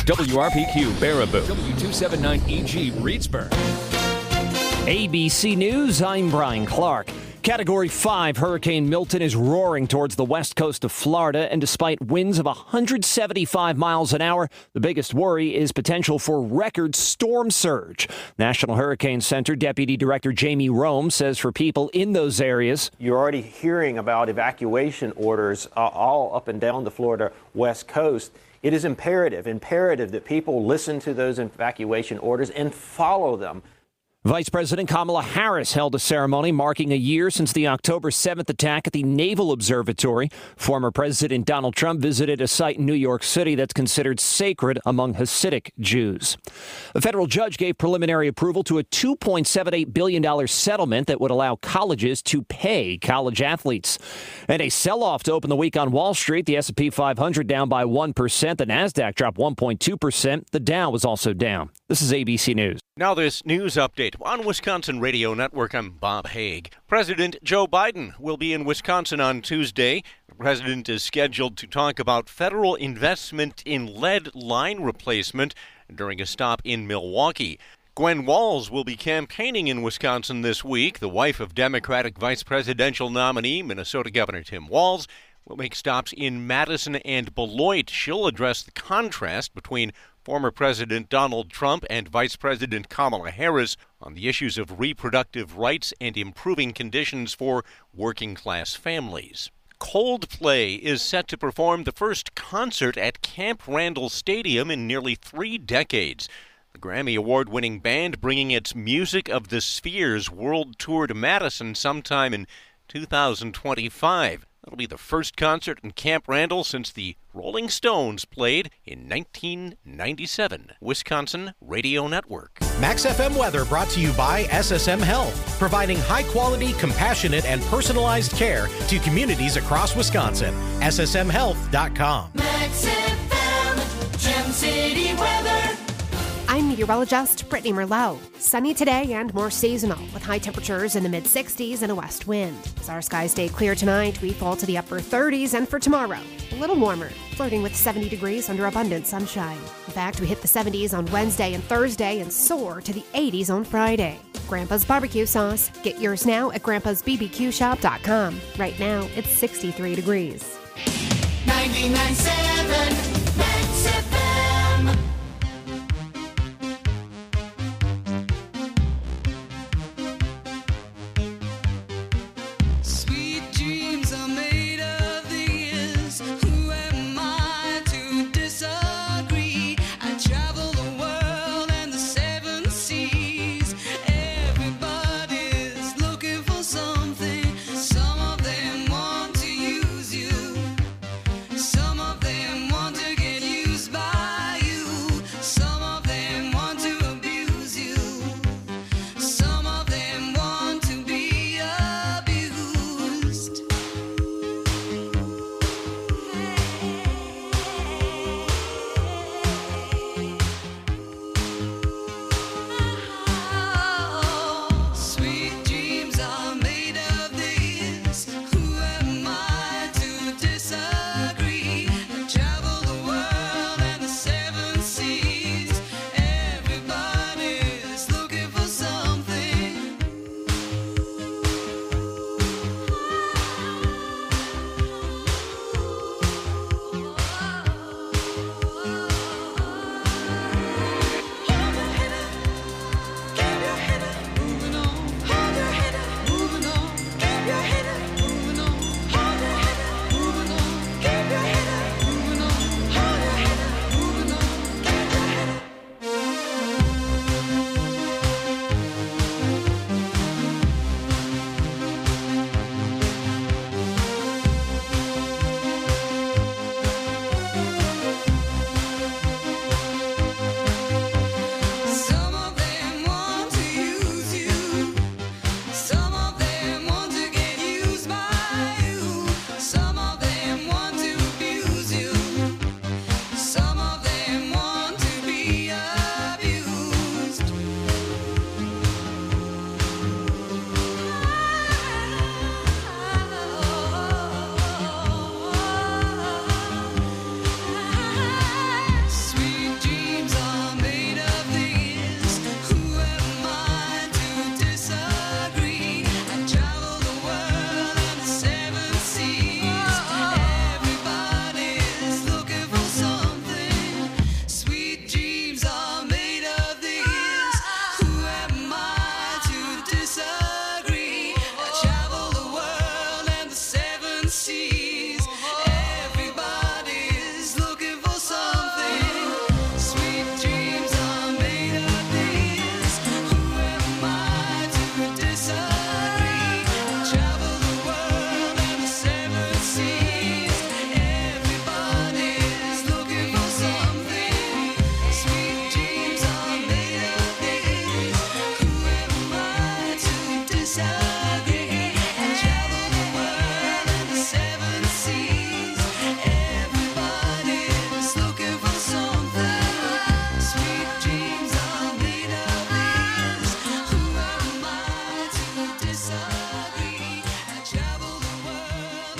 WRPQ Baraboo, W279EG Reedsburg. ABC News, I'm Brian Clark. Category 5 Hurricane Milton is roaring towards the west coast of Florida, and despite winds of 175 miles an hour, the biggest worry is potential for record storm surge. National Hurricane Center Deputy Director Jamie Rome says for people in those areas, you're already hearing about evacuation orders all up and down the Florida west coast. It is imperative that people listen to those evacuation orders and follow them. Vice President Kamala Harris held a ceremony marking a year since the October 7th attack at the Naval Observatory. Former President Donald Trump visited a site in New York City that's considered sacred among Hasidic Jews. A federal judge gave preliminary approval to a $2.78 billion settlement that would allow colleges to pay college athletes. And a sell-off to open the week on Wall Street. The S&P 500 down by 1%. The Nasdaq dropped 1.2%. The Dow was also down. This is ABC News. Now this news update on Wisconsin Radio Network. I'm Bob Haig. President Joe Biden will be in Wisconsin on Tuesday. The president is scheduled to talk about federal investment in lead line replacement during a stop in Milwaukee. Gwen Walz will be campaigning in Wisconsin this week. The wife of Democratic vice presidential nominee, Minnesota Governor Tim Walz, will make stops in Madison and Beloit. She'll address the contrast between former President Donald Trump and Vice President Kamala Harris on the issues of reproductive rights and improving conditions for working-class families. Coldplay is set to perform the first concert at Camp Randall Stadium in nearly 3 decades. The Grammy Award-winning band bringing its Music of the Spheres World Tour to Madison sometime in 2025. That'll be the first concert in Camp Randall since the Rolling Stones played in 1997. Wisconsin Radio Network. Max FM weather brought to you by SSM Health, providing high-quality, compassionate, and personalized care to communities across Wisconsin. SSMHealth.com. Max FM, Gem City weather. I'm meteorologist Brittany Merlot. Sunny today and more seasonal, with high temperatures in the mid-60s and a west wind. As our skies stay clear tonight, we fall to the upper 30s, and for tomorrow, a little warmer, flirting with 70 degrees under abundant sunshine. In fact, we hit the 70s on Wednesday and Thursday and soar to the 80s on Friday. Grandpa's Barbecue Sauce. Get yours now at grandpa'sbbqshop.com. Right now, it's 63 degrees. 99.7 Max FM. Some of them want to get used by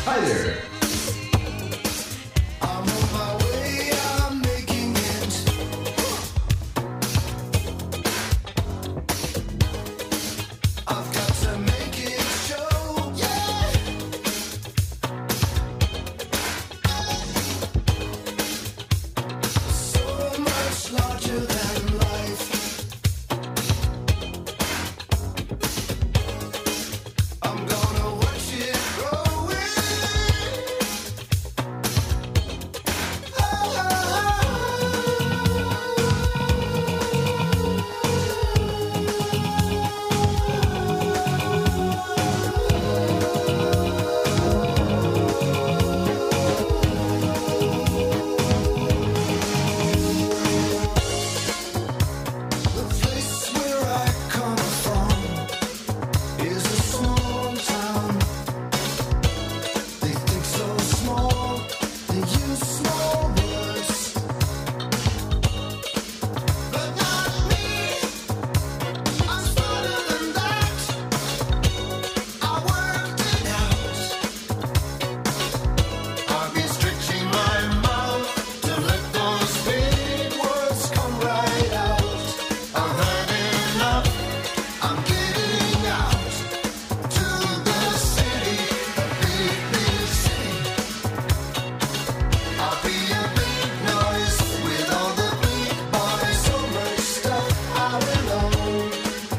Hi there. I'm on my way, I'm making it. I've got to make it show, yeah. So much larger than life. I'm gonna watch it growing. The place where I come from is a small town. They think so small, they use small words. But not me, I'm smarter than that. I worked it out. I've been stretching my mouth to let those big words come right out. I've had enough, I'm getting out to the city, the big, big city. I'll be a big noise with all the big boys, so much stuff I will own.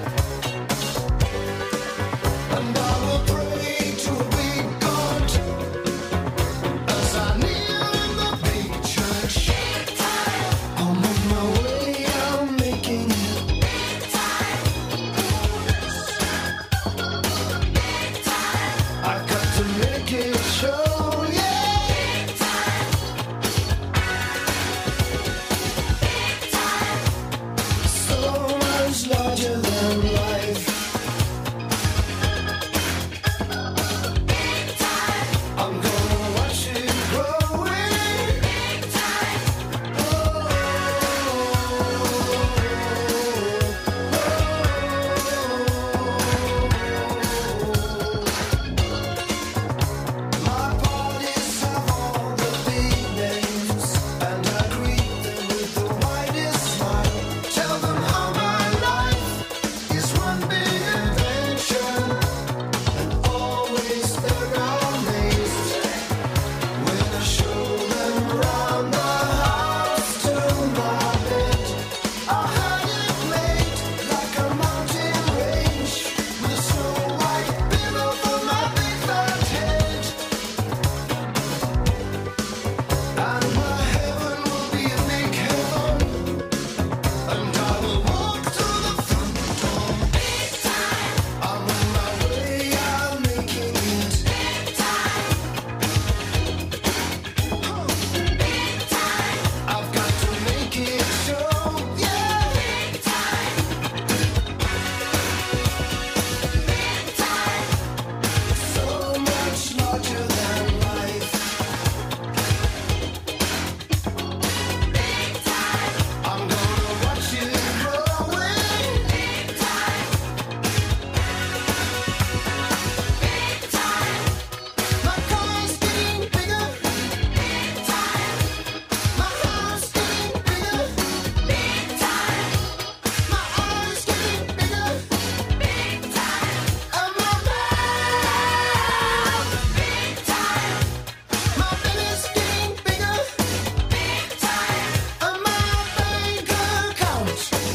And I will pray to a big God as I kneel in the big church. I'm on my way, I'm making it. I got to make it show, yeah. So much larger than life. I'm gonna watch it growing. My parties have all the big names, and I greet them with the widest smile. Tell them how my life is one big adventure, and always they're amazed when I show them round the house to my bed. I had it made like a mountain range with a snow white pillow for my big fat head. And my heaven will be a big heaven, and I will walk through the front door. I'm on my way, I'm making it. I've got to make it show, yeah. So much larger than life. I'm gonna watch it growing. My car's getting bigger. My house getting bigger. My eyes getting bigger. And my mouth. My belly's getting bigger. And my bank account.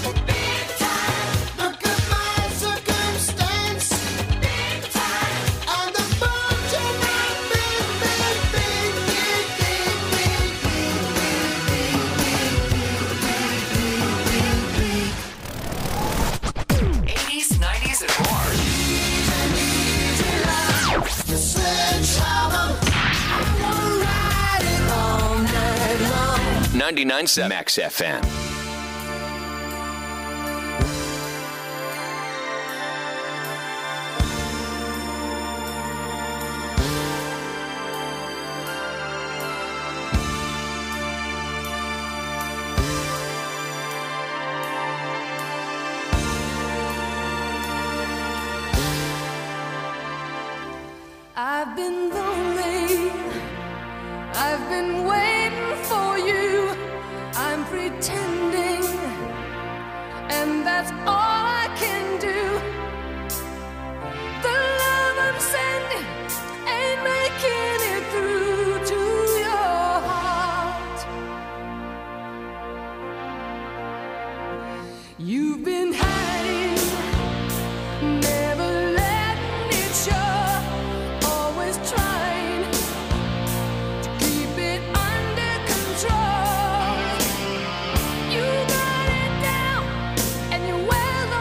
Look at my circumstance. And the bunch of my big, big, big, big, big, big, big, big, big, big, big. 80s, 90s, and more. The sledgehammer. We'll ride it all night long. 99.7 Max FM. I've been lonely I've been waiting for you. I'm pretending, and that's all I can do. The love I'm sending ain't making it through to your heart. You've been hiding, never letting it show, always trying to keep it under control. You got it down, and you're well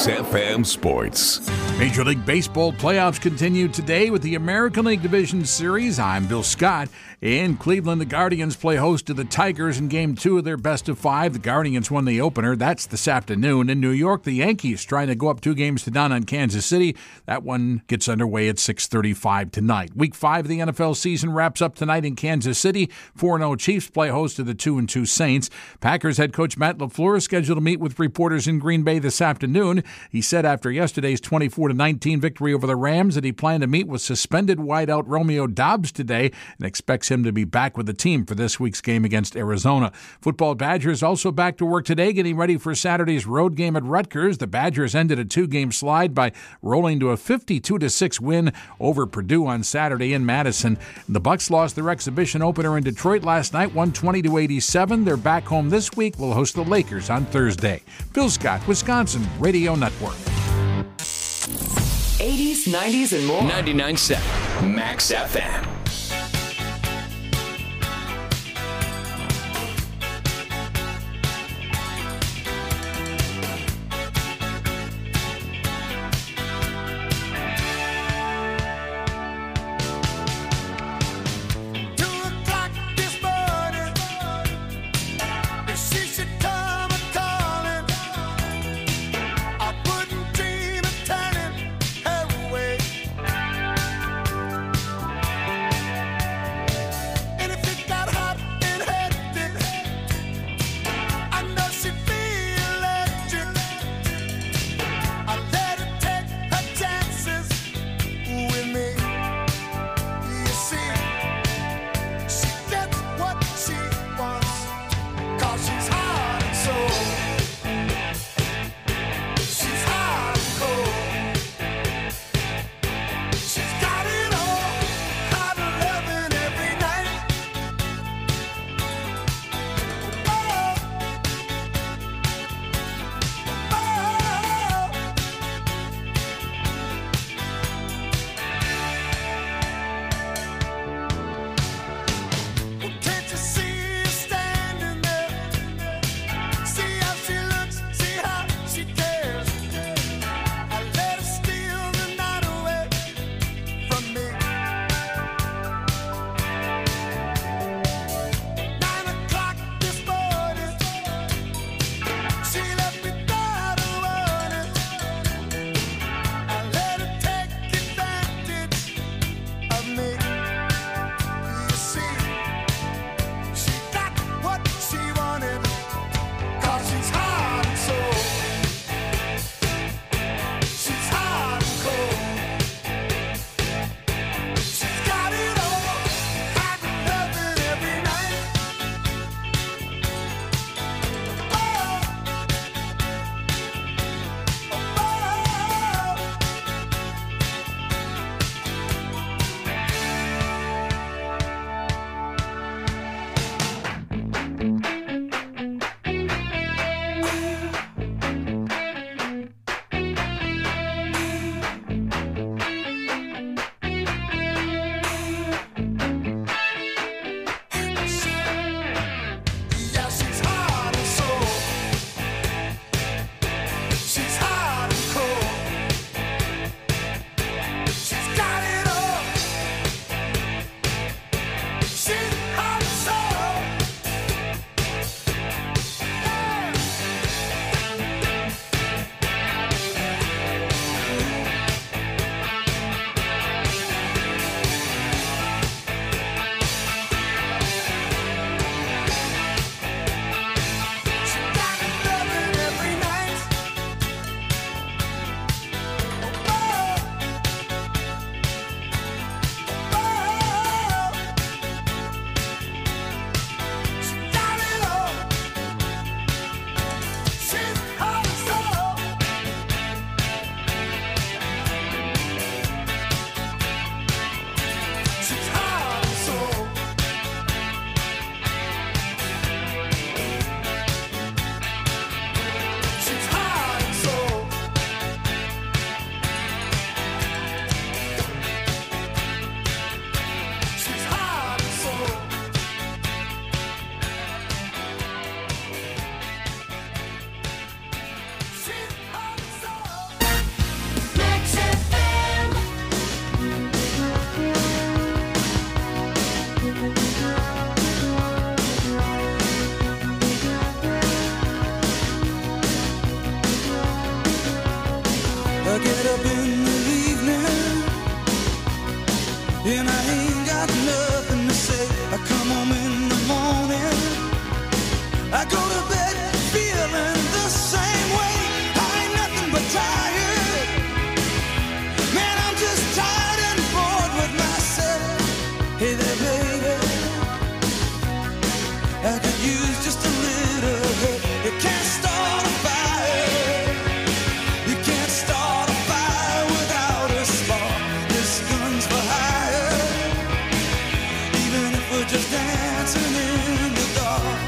FM Sports. Major League Baseball playoffs continue today with the American League Division Series. I'm Bill Scott. In Cleveland, the Guardians play host to the Tigers in Game 2 of their best-of-5. The Guardians won the opener. That's this afternoon. In New York, the Yankees trying to go up 2-0 on Kansas City. That one gets underway at 6:35 tonight. Week 5 of the NFL season wraps up tonight in Kansas City. 4-0 Chiefs play host to the 2-2 Saints. Packers head coach Matt LaFleur is scheduled to meet with reporters in Green Bay this afternoon. He said after yesterday's 24-19 victory over the Rams that he planned to meet with suspended wideout Romeo Doubs today and expects him to be back with the team for this week's game against Arizona. Football Badgers also back to work today, getting ready for Saturday's road game at Rutgers. The Badgers ended a 2-game slide by rolling to a 52-6 win over Purdue on Saturday in Madison. The Bucs lost their exhibition opener in Detroit last night, 120-87. They're back home this week. Will host the Lakers on Thursday. Bill Scott, Wisconsin Radio Network. 80s, 90s, and more. 99.7 Max FM. and I ain't got nothing to say. I come home in the morning, I go to bed feeling the same way. I ain't nothing but tired, man, I'm just tired and bored with myself. Hey there, baby, I could use just a little help. You can't start a fire, you can't start a fire without a spark. This gun's for hire, even if we're just dancing in the dark.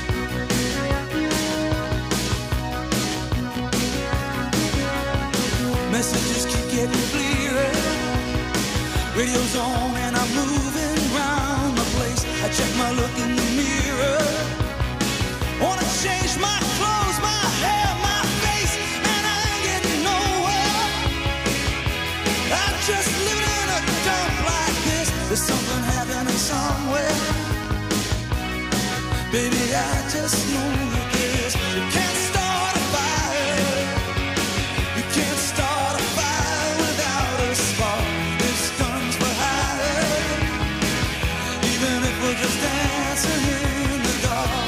Messages keep getting clearer, radio's on and I'm moving round the place. I check my look in the mirror, wanna change my clothes, my hair, my face, and I ain't getting nowhere. I'm just living in a dump like this. There's something happening somewhere, baby, I just know it is. You can't start a fire, you can't start a fire without a spark. This gun's for hire, even if we're just dancing in the dark.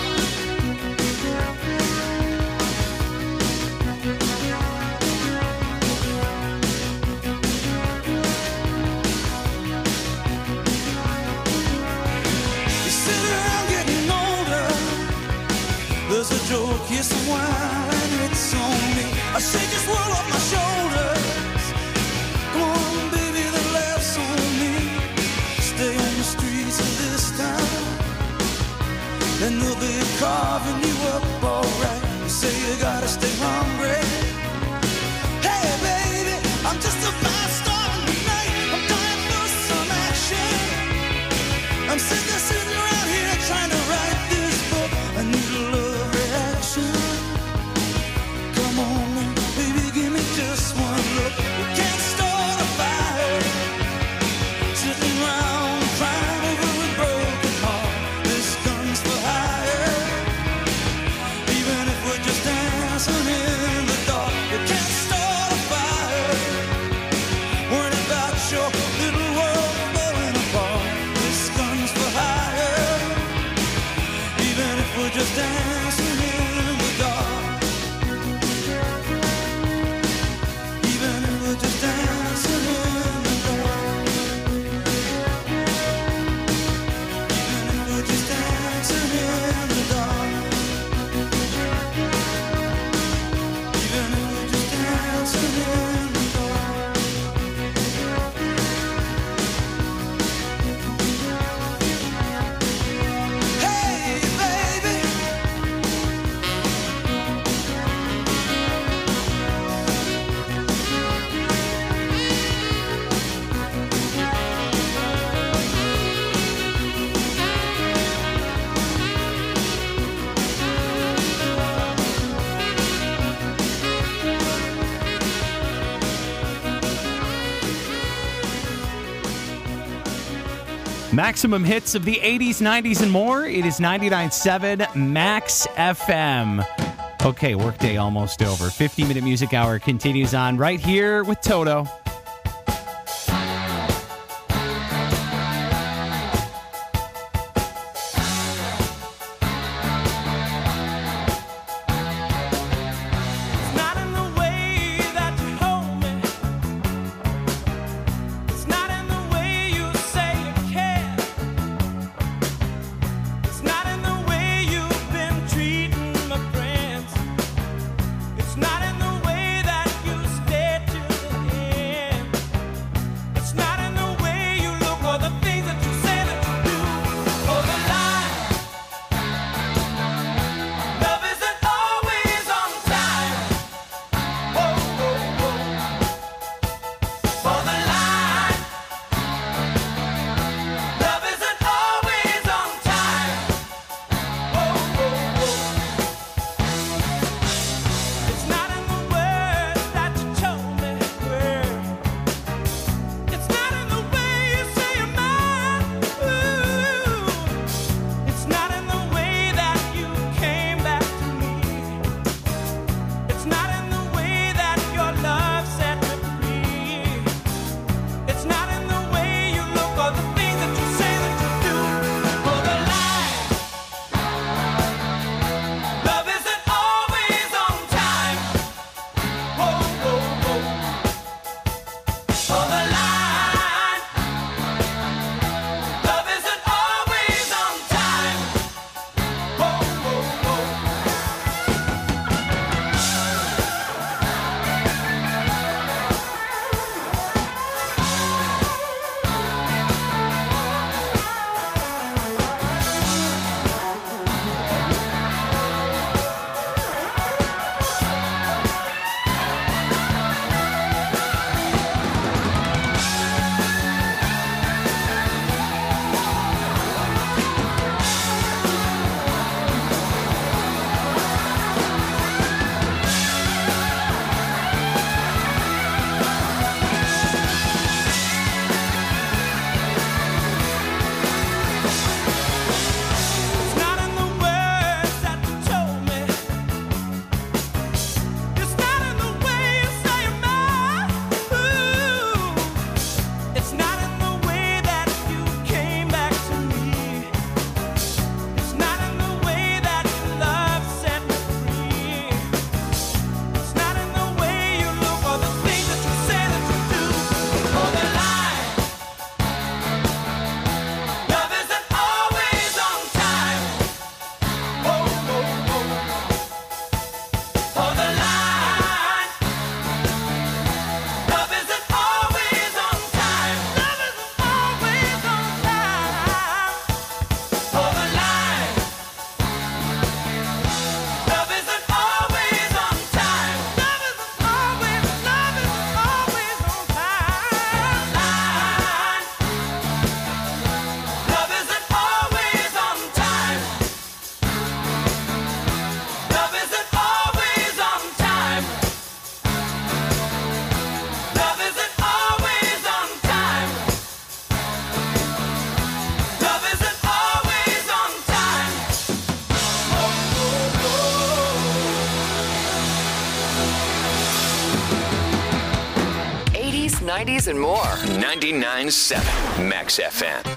You sit around getting older, there's a joke, here's some wine, it's on me. I shake this world off my shoulders. Come on, baby, the laughs on me. Stay on the streets of this town, and they'll be carving you up alright. You say you gotta stay hungry. Hey, baby, I'm just about starting tonight. I'm dying for some action. I'm sick of sitting around here trying to write this book. I need a love reaction. Come on now, baby, give me just one look. You can't start a fire, sitting around crying over a broken heart. This gun's for hire, even if we're just dancing in the dark. You can't start a fire, worrying about your little world falling apart. This gun's for hire, even if we're just dancing in the dark. Even if we're just dancing in the dark. Even if we're just dancing in the dark. Even if we're just dancing in the dark. Hey, baby. Maximum hits of the 80s, 90s, and more. It is 99.7 Max FM. Okay, workday almost over. 50-minute music hour continues on right here with Toto. It's not in the way that you hold me. It's not in the way you say you care. It's not in the way you've been treating my friends. It's not in the way that you stay till the end. 80s, and more. 99.7 Max FM.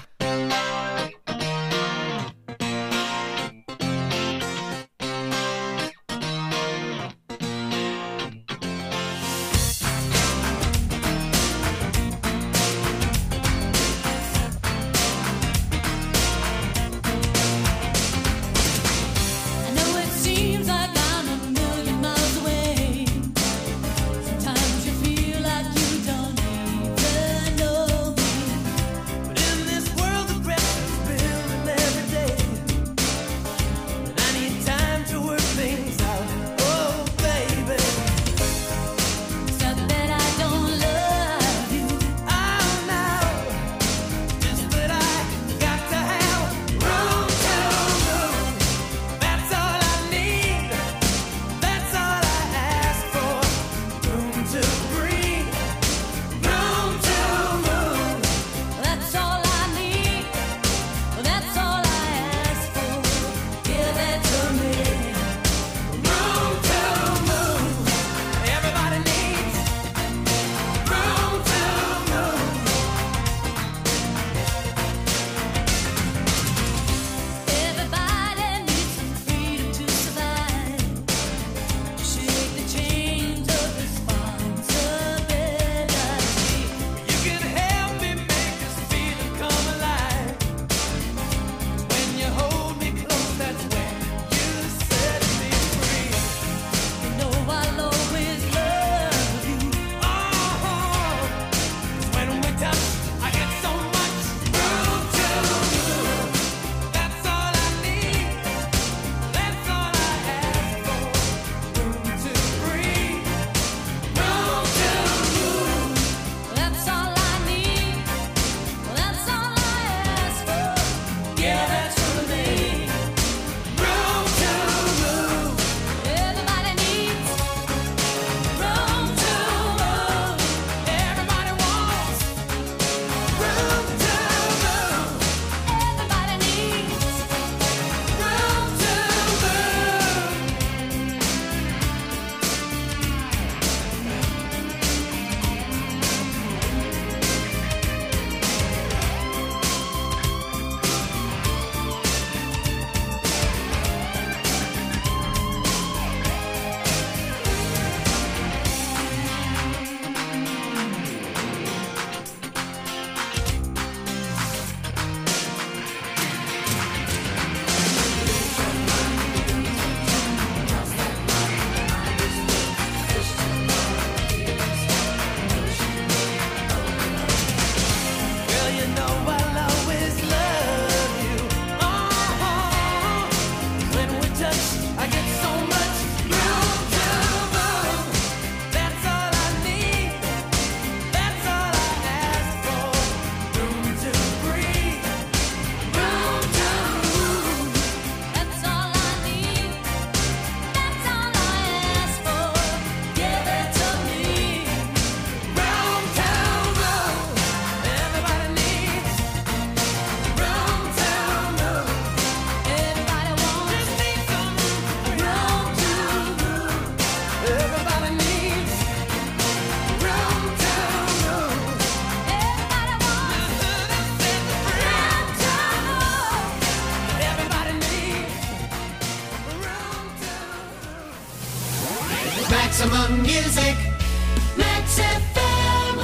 Maximum music, Max FM.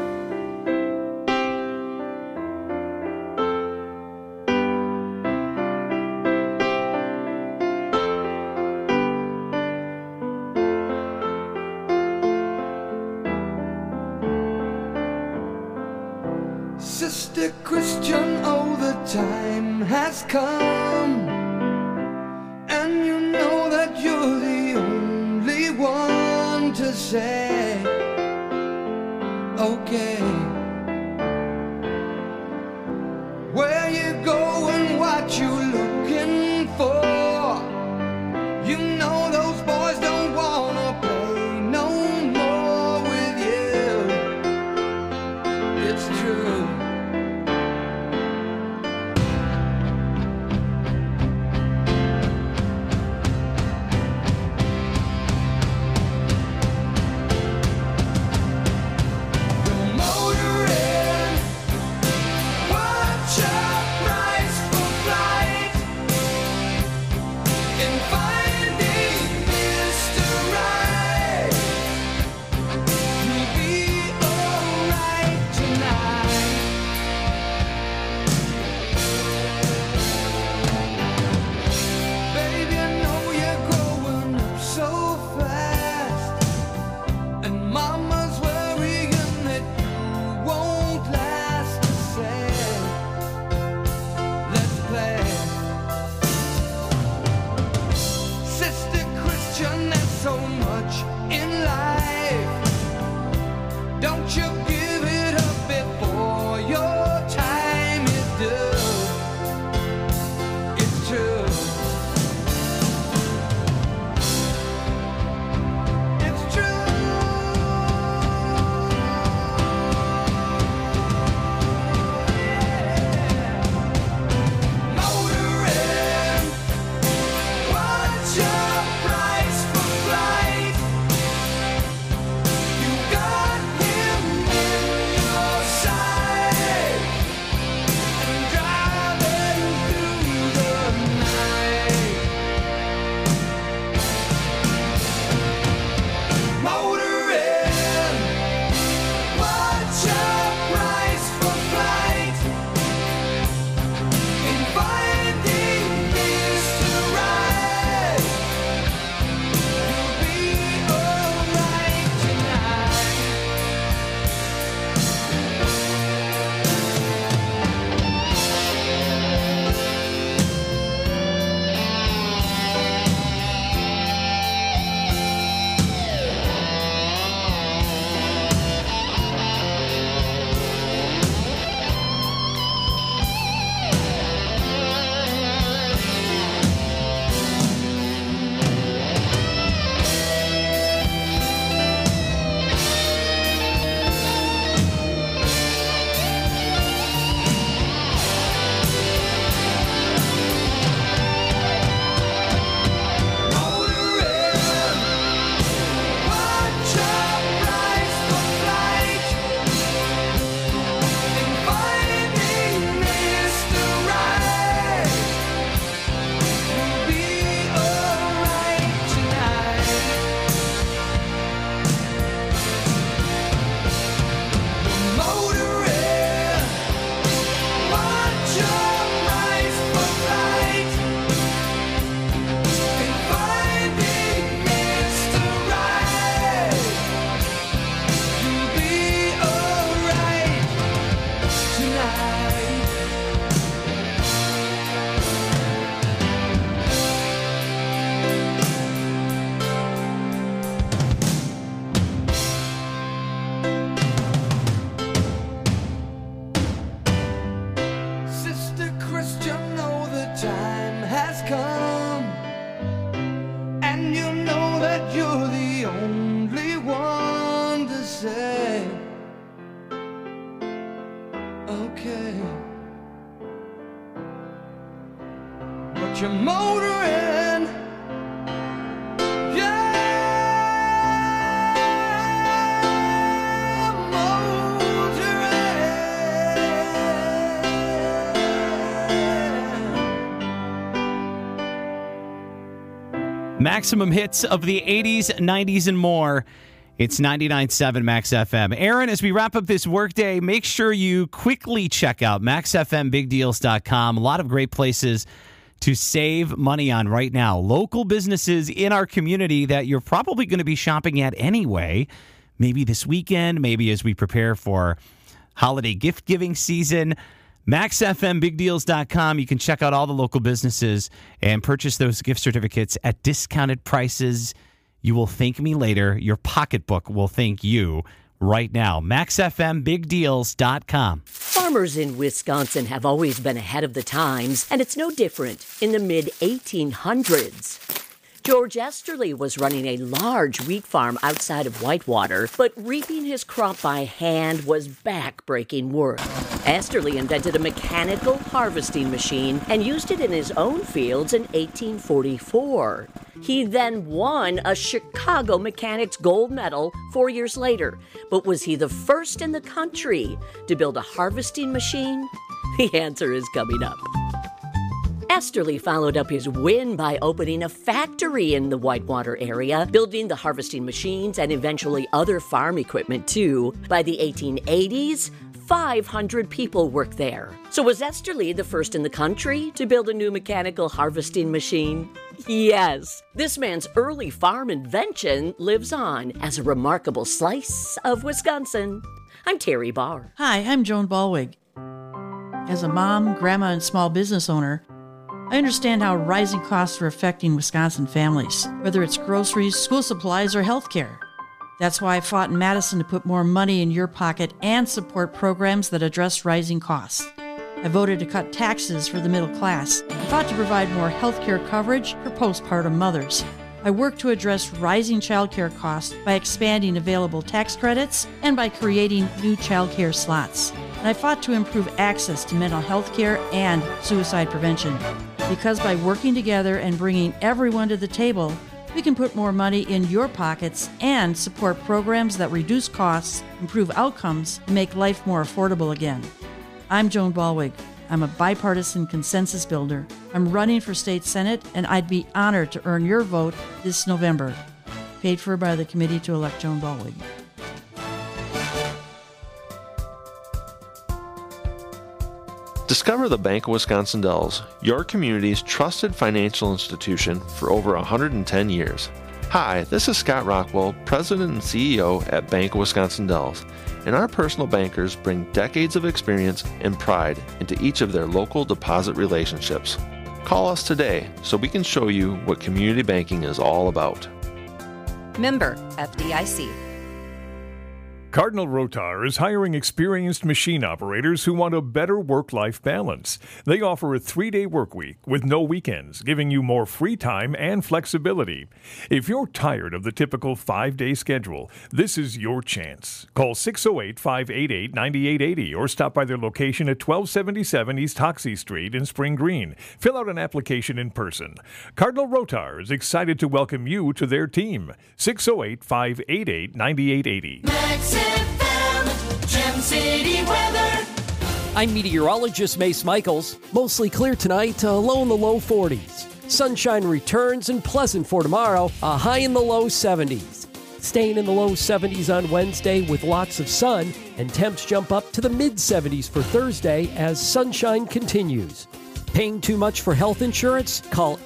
Sister Christian, oh, the time has come, and you know that you're the only one to say, okay. Where you going, what you looking for? You know those boys don't wanna play no more with you. It's true. Motor But you're motoring, yeah, Maximum hits of the 80s, 90s, and more. It's 99.7 Max FM. Aaron, as we wrap up this workday, make sure you quickly check out maxfmbigdeals.com. A lot of great places to save money on right now. Local businesses in our community that you're probably going to be shopping at anyway. Maybe this weekend, maybe as we prepare for holiday gift-giving season. maxfmbigdeals.com. You can check out all the local businesses and purchase those gift certificates at discounted prices. You will thank me later. Your pocketbook will thank you right now. maxfmbigdeals.com. Farmers in Wisconsin have always been ahead of the times, and it's no different in the mid-1800s. George Esterly was running a large wheat farm outside of Whitewater, but reaping his crop by hand was back-breaking work. Esterly invented a mechanical harvesting machine and used it in his own fields in 1844. He then won a Chicago Mechanics Gold Medal 4 years later. But was he the first in the country to build a harvesting machine? The answer is coming up. Esterly followed up his win by opening a factory in the Whitewater area, building the harvesting machines and eventually other farm equipment too. By the 1880s, 500 people worked there. So was Esterly the first in the country to build a new mechanical harvesting machine? Yes. This man's early farm invention lives on as a remarkable slice of Wisconsin. I'm Terry Barr. Hi, I'm Joan Ballwig. As a mom, grandma, and small business owner, I understand how rising costs are affecting Wisconsin families, whether it's groceries, school supplies, or healthcare. That's why I fought in Madison to put more money in your pocket and support programs that address rising costs. I voted to cut taxes for the middle class. I fought to provide more healthcare coverage for postpartum mothers. I worked to address rising childcare costs by expanding available tax credits and by creating new childcare slots. And I fought to improve access to mental health care and suicide prevention. Because by working together and bringing everyone to the table, we can put more money in your pockets and support programs that reduce costs, improve outcomes, and make life more affordable again. I'm Joan Ballwig. I'm a bipartisan consensus builder. I'm running for state senate, and I'd be honored to earn your vote this November. Paid for by the committee to elect Joan Ballwig. Discover the Bank of Wisconsin Dells, your community's trusted financial institution for over 110 years. Hi, this is Scott Rockwell, President and CEO at Bank of Wisconsin Dells, and our personal bankers bring decades of experience and pride into each of their local deposit relationships. Call us today so we can show you what community banking is all about. Member FDIC. Cardinal Rotar is hiring experienced machine operators who want a better work-life balance. They offer a 3-day work week with no weekends, giving you more free time and flexibility. If you're tired of the typical 5-day schedule, this is your chance. Call 608-588-9880 or stop by their location at 1277 East Hoxie Street in Spring Green. Fill out an application in person. Cardinal Rotar is excited to welcome you to their team. 608-588-9880. Gem City weather. I'm meteorologist Mace Michaels. Mostly clear tonight, low in the low 40s. Sunshine returns and pleasant for tomorrow, a high in the low 70s. Staying in the low 70s on Wednesday with lots of sun, and temps jump up to the mid-70s for Thursday as sunshine continues. Paying too much for health insurance? Call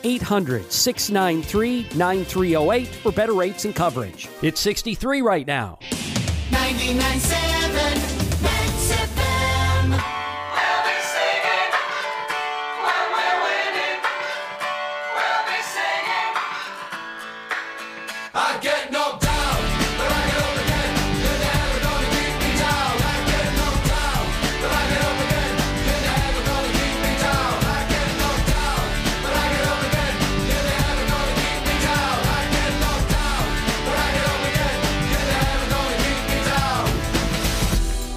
800-693-9308 for better rates and coverage. It's 63 right now. 99.7 Max FM. We'll be singing when we're winning. We'll be singing. I get knocked down, but I get up again. You're never gonna keep me down. I get knocked down, but I get up again. You're never gonna keep me down. I get knocked down, but I get up again. You're never gonna keep me down. I get knocked down, but I get up again. You're never gonna keep me down.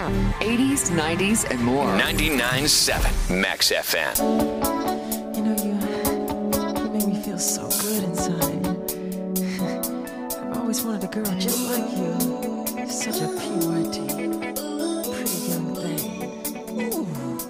80s, 90s, and more. 99.7 Max FM. You know, you make me feel so good inside. I've always wanted a girl just like you. Such a PYT, pretty young thing. Ooh.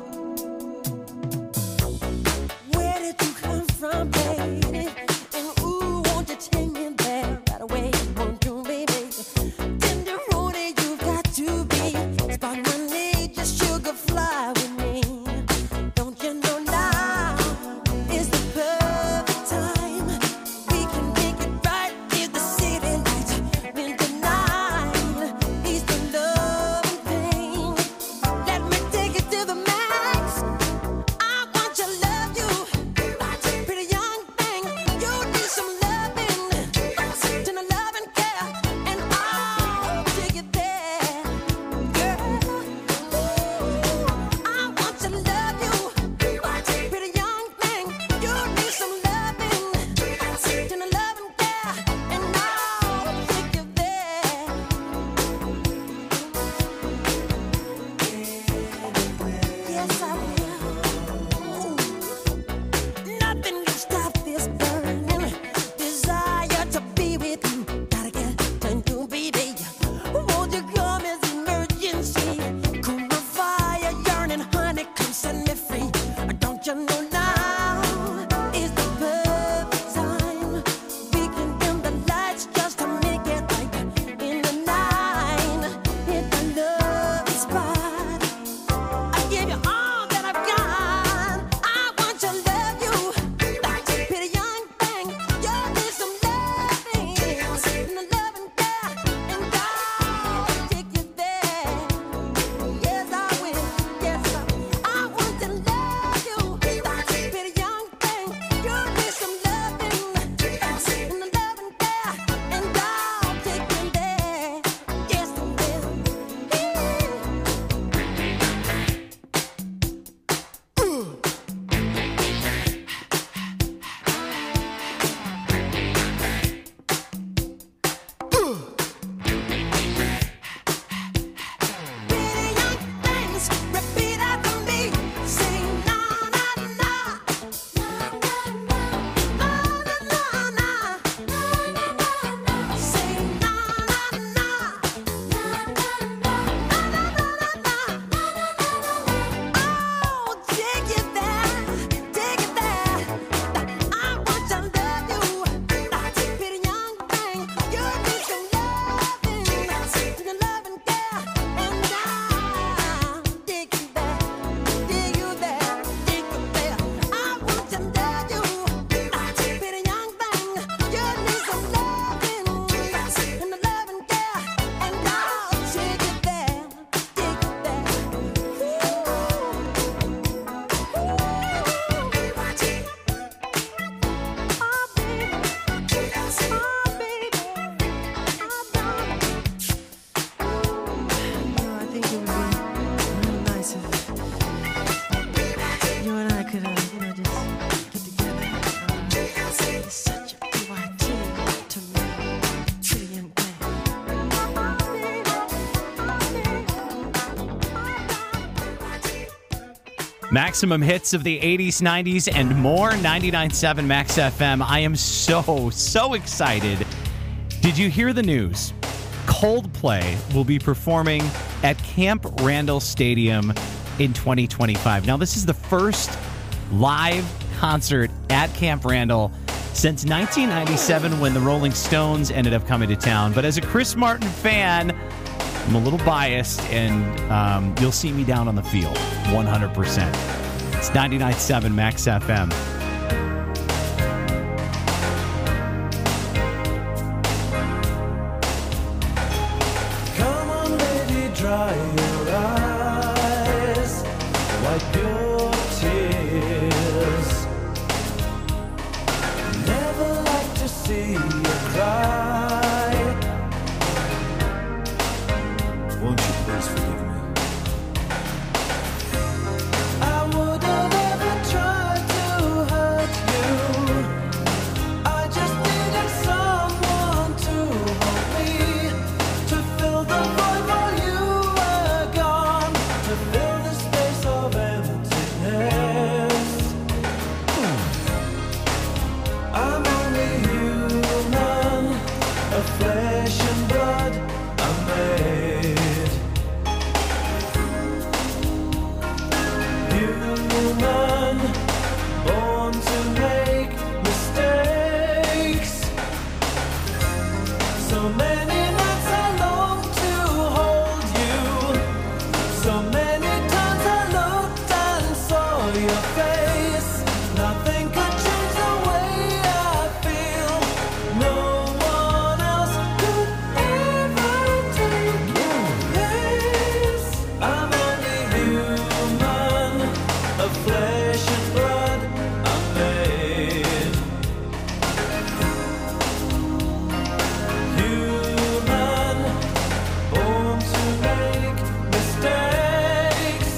Where did you come from, baby? And ooh, won't you take me there right away? Won't you, baby? Tenderoni, you've got to be. Spark my need, just sugar fly with me. Don't you know now is the perfect time? We can make it right in the city lights. When the night is the love and pain. Let me take it to the max. I want to love you, pretty young thing. You need some loving, tender love and care, and I'll take it there, girl. I want to love you, pretty young thing. You need some loving, tender love and care, and I'll take you there. Yes, I will. Nothing can stop this burning desire to be with you. Gotta get to you, baby. Won't you come as emergency? Cool my fire, yearning, honey, come set me free. Don't you know now is the perfect time? We can dim the lights just to make it right in the night. Hit the love spot. I give you all that I've got. I want to love you, pretty young thing. You need some loving, and the love and care, and I'll take you there. Yes, I will. Yes, I want to love you, pretty young thing. You need some loving, and the love and care, and I'll take you there. Yes, I will. Things repeat after me. Say na na na, na na na, say na na na, oh, take it there, take it there. I want to love you, pretty young thing. You need some loving, the love and care, and I'll take you there, take you there, take you there. I want to love you, pretty young thing. You need some loving, and the love and care, and I'll take you there, take you there. I think it would be real nice if you and I could, just get together. It's such a PYT to me, pretty young thing. Maximum hits of the 80s, 90s, and more. 99.7 Max FM. I am so excited. Did you hear the news? Coldplay will be performing at Camp Randall Stadium in 2025. Now, this is the first live concert at Camp Randall since 1997 when the Rolling Stones ended up coming to town. But as a Chris Martin fan, I'm a little biased, and you'll see me down on the field 100%. It's 99.7 Max FM. Come on, lady, dry your eyes, wipe your tears. Never like to see you cry. Won't you please forgive me? I would have ever tried to hurt you. I just needed someone to hold me, to fill the void while you were of flesh and blood I'm made. Human, born to make mistakes. So many nights I long to hold you. So many times I looked and saw your face. Nothing could change the way I feel. No one else could ever take your place. I'm only human, of flesh and blood I'm made. Human, born to make mistakes.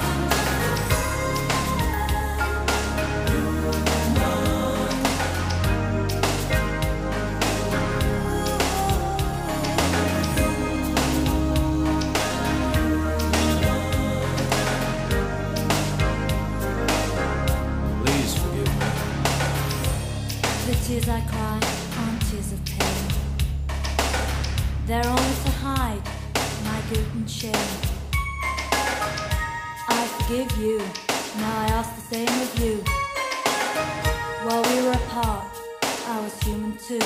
Please forgive me. The tears I cry aren't tears of pain. They're only to hide my guilt and shame. I forgive you, now I ask the same of you. While we were apart, I was human too.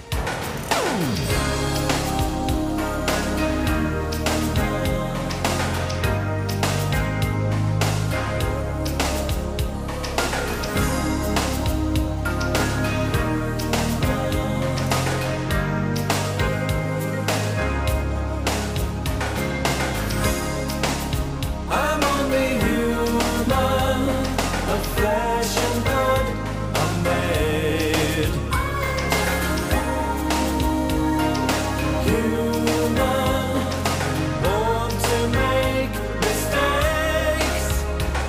I'm only human, of flesh and blood I'm made. Human, born to make mistakes.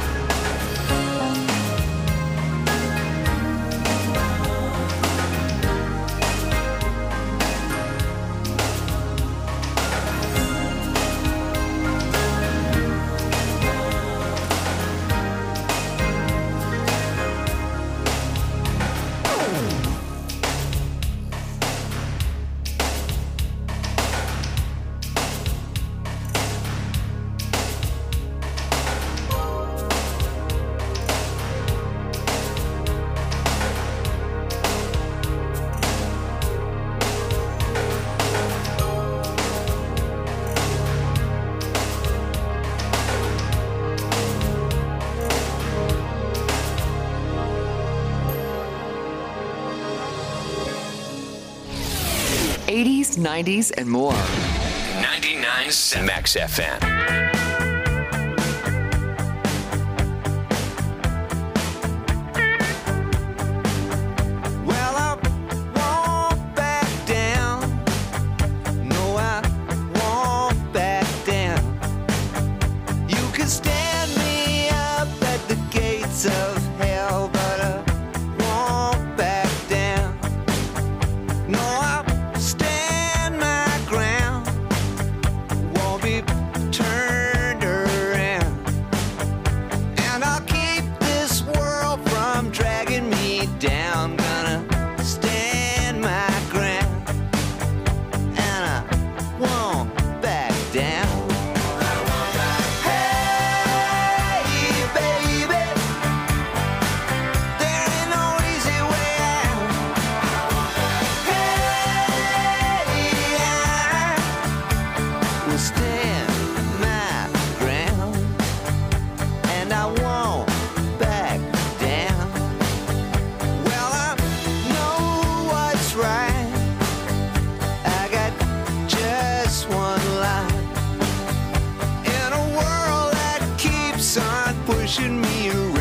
'80s, '90s, and more. 99.7 Max FM. Well, I won't back down. No, I won't back down. You can stand me up at the gates of hell, but I won't back down. No, I'll stand my ground. Won't be turned around. And I'll keep this world from dragging me down. Gonna stand my ground. And I won't back down. Hey, baby, there ain't no easy way out. Hey, I will stand my ground, and I won't back down. Well, I know what's right. I got just one life in a world that keeps on pushing me around.